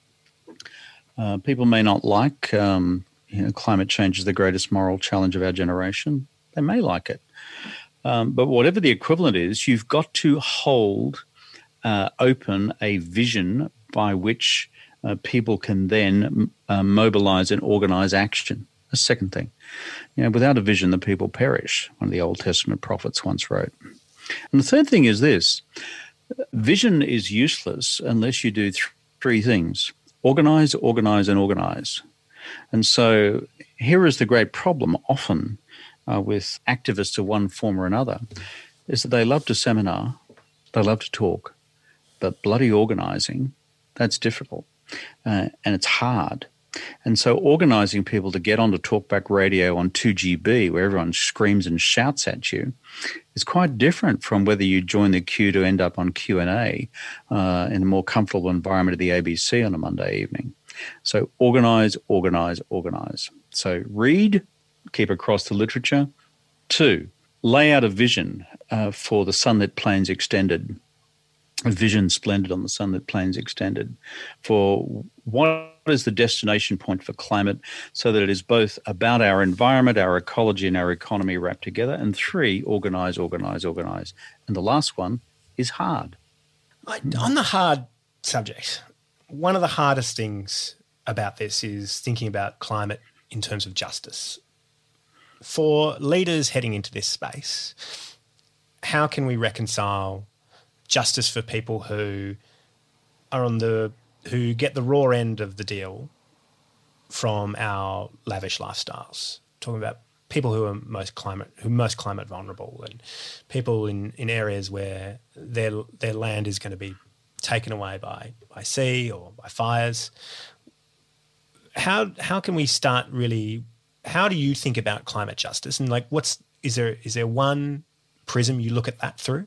People may not like, climate change is the greatest moral challenge of our generation. They may like it. But whatever the equivalent is, you've got to hold open a vision by which people can then mobilize and organize action. The second thing, without a vision, the people perish, one of the Old Testament prophets once wrote. And the third thing is this: vision is useless unless you do three things: organize, organize, and organize. And so here is the great problem often with activists of one form or another, is that they love to seminar, they love to talk, but bloody organizing, that's difficult and it's hard. And so organizing people to get onto talkback radio on 2GB, where everyone screams and shouts at you, is quite different from whether you join the queue to end up on Q&A in a more comfortable environment of the ABC on a Monday evening. So organize, organize, organize. So read, keep across the literature. 2, lay out a vision for the Sunlit Plains Extended, a vision splendid on the Sunlit Plains Extended, for what is the destination point for climate, so that it is both about our environment, our ecology, and our economy wrapped together. And 3, organize, organize, organize. And the last one is hard. On the hard subject, one of the hardest things about this is thinking about climate in terms of justice. For leaders heading into this space, how can we reconcile justice for people who are who get the raw end of the deal from our lavish lifestyles? Talking about people who are most climate vulnerable, and people in areas where their land is going to be taken away by sea or by fires. How can we start really? How do you think about climate justice? And is there one prism you look at that through?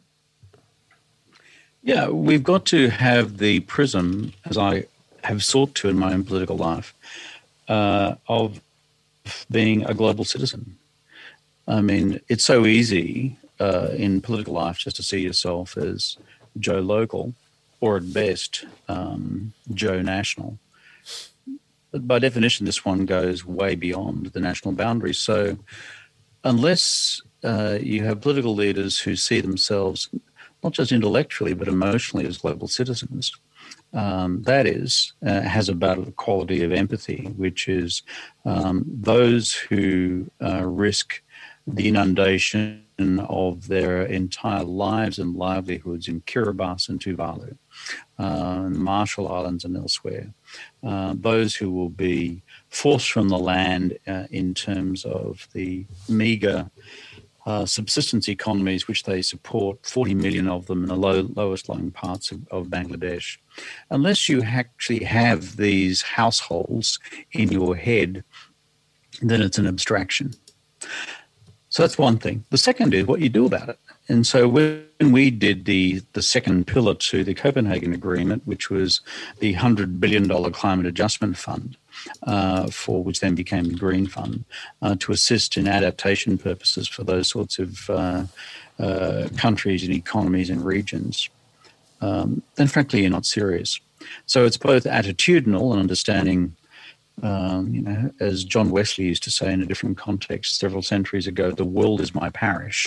Yeah, we've got to have the prism, as I have sought to in my own political life, of being a global citizen. I mean, it's so easy in political life just to see yourself as Joe Local, or at best, Joe National. But by definition, this one goes way beyond the national boundaries. So unless you have political leaders who see themselves not just intellectually but emotionally as global citizens, that has about a quality of empathy, which is those who risk the inundation of their entire lives and livelihoods in Kiribati and Tuvalu, Marshall Islands and elsewhere, those who will be forced from the land in terms of the meagre subsistence economies which they support, 40 million of them in the lowest lying parts of Bangladesh. Unless you actually have these households in your head, then it's an abstraction. So that's one thing. The second is what you do about it. And so when we did the second pillar to the Copenhagen Agreement, which was the $100 billion Climate Adjustment Fund, for which then became the Green Fund, to assist in adaptation purposes for those sorts of countries and economies and regions, then frankly you're not serious. So it's both attitudinal and understanding, as John Wesley used to say in a different context several centuries ago, the world is my parish.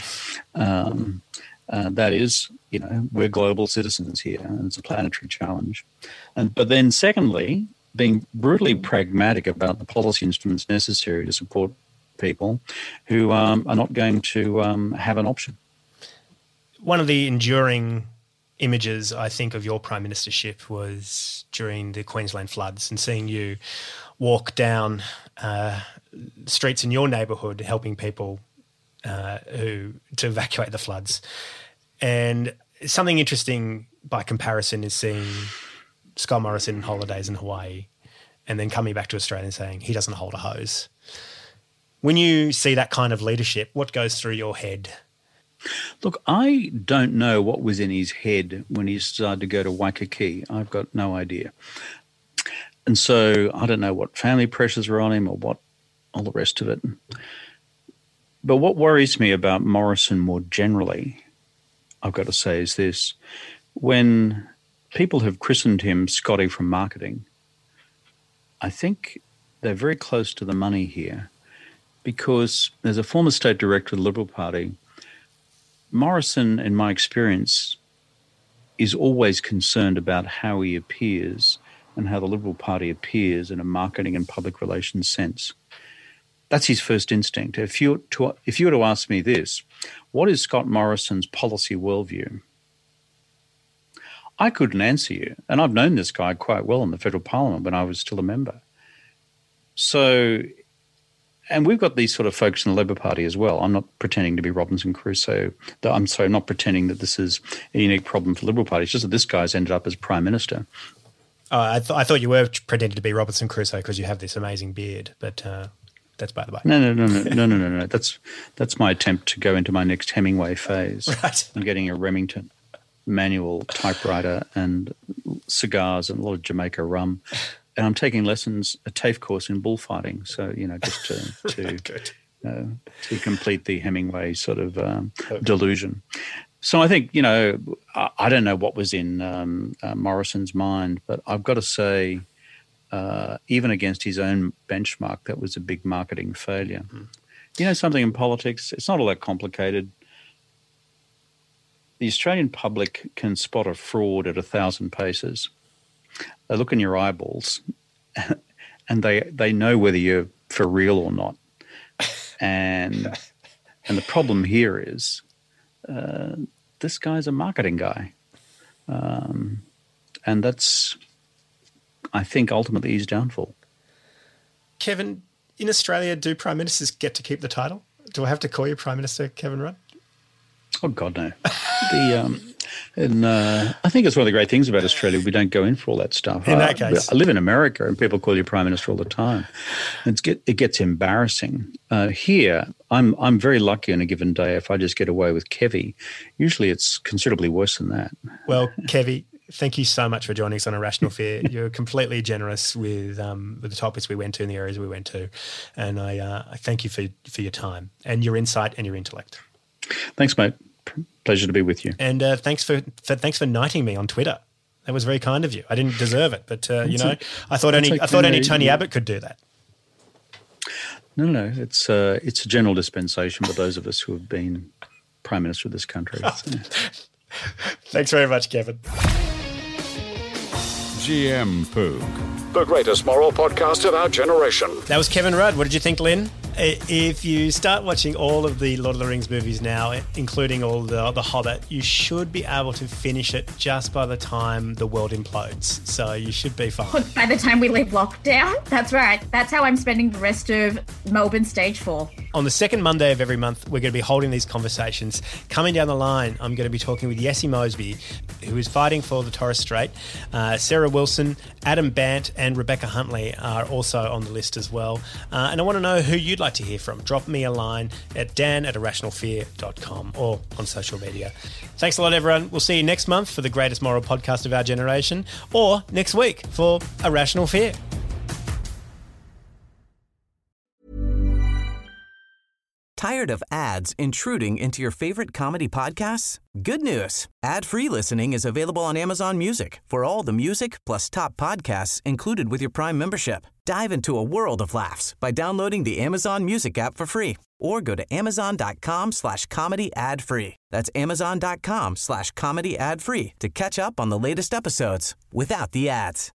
That is, we're global citizens here, and it's a planetary challenge. But then secondly, being brutally pragmatic about the policy instruments necessary to support people who are not going to have an option. One of the enduring images, I think, of your prime ministership was during the Queensland floods, and seeing you walk down streets in your neighbourhood helping people to evacuate the floods. And something interesting by comparison is seeing Scott Morrison on holidays in Hawaii and then coming back to Australia and saying he doesn't hold a hose. When you see that kind of leadership, what goes through your head? Look, I don't know what was in his head when he decided to go to Waikiki. I've got no idea. And so I don't know what family pressures were on him or what all the rest of it. But what worries me about Morrison more generally, I've got to say, is this. When people have christened him Scotty from marketing, I think they're very close to the money here, because as a former state director of the Liberal Party, Morrison, in my experience, is always concerned about how he appears and how the Liberal Party appears in a marketing and public relations sense. That's his first instinct. If you were to ask me this, what is Scott Morrison's policy worldview? I couldn't answer you. And I've known this guy quite well in the federal parliament when I was still a member. So, and we've got these sort of folks in the Labor Party as well. I'm not pretending to be Robinson Crusoe. I'm sorry, not pretending that this is a unique problem for the Liberal Party. It's just that this guy's ended up as Prime Minister. Oh, I thought you were pretending to be Robinson Crusoe because you have this amazing beard, but that's by the way. No. That's my attempt to go into my next Hemingway phase. Right. I'm getting a Remington manual typewriter and cigars and a lot of Jamaica rum. And I'm taking lessons, a TAFE course in bullfighting. So, just to complete the Hemingway sort of delusion. So I think, I don't know what was in Morrison's mind, but I've got to say, even against his own benchmark, that was a big marketing failure. Mm. Something in politics, it's not all that complicated. The Australian public can spot a fraud at 1,000 paces. They look in your eyeballs and they know whether you're for real or not. And the problem here is this guy's a marketing guy. And that's, I think, ultimately his downfall. Kevin, in Australia, do Prime Ministers get to keep the title? Do I have to call you Prime Minister Kevin Rudd? Oh, God, no. I think it's one of the great things about Australia. We don't go in for all that stuff. In that case. I live in America and people call you Prime Minister all the time. It gets embarrassing. Here, I'm very lucky on a given day if I just get away with Kevy. Usually it's considerably worse than that. Well, Kevy, thank you so much for joining us on A Rational Fear. You're completely generous with the topics we went to and the areas we went to. And I thank you for your time and your insight and your intellect. Thanks, mate. Pleasure to be with you. And thanks for knighting me on Twitter. That was very kind of you. I didn't deserve it, but I thought only Tony Abbott could do that. No. It's a general dispensation for those of us who have been Prime Minister of this country. Thanks very much, Kevin. GM Poog, the greatest moral podcast of our generation. That was Kevin Rudd. What did you think, Lynn? If you start watching all of the Lord of the Rings movies now, including all the Hobbit, you should be able to finish it just by the time the world implodes. So you should be fine. By the time we leave lockdown? That's right. That's how I'm spending the rest of Melbourne Stage 4. On the second Monday of every month, we're going to be holding these conversations. Coming down the line, I'm going to be talking with Yessie Mosby, who is fighting for the Torres Strait. Sarah Wilson, Adam Bant and Rebecca Huntley are also on the list as well. And I want to know who you'd like to hear from. Drop me a line at dan@irrationalfear.com or on social media. Thanks a lot, everyone. We'll see you next month for the greatest moral podcast of our generation, or next week for A Rational Fear. Tired of ads intruding into your favorite comedy podcasts? Good news. Ad-free listening is available on Amazon Music for all the music plus top podcasts included with your Prime membership. Dive into a world of laughs by downloading the Amazon Music app for free or go to amazon.com/comedy ad-free. That's amazon.com/comedy ad-free to catch up on the latest episodes without the ads.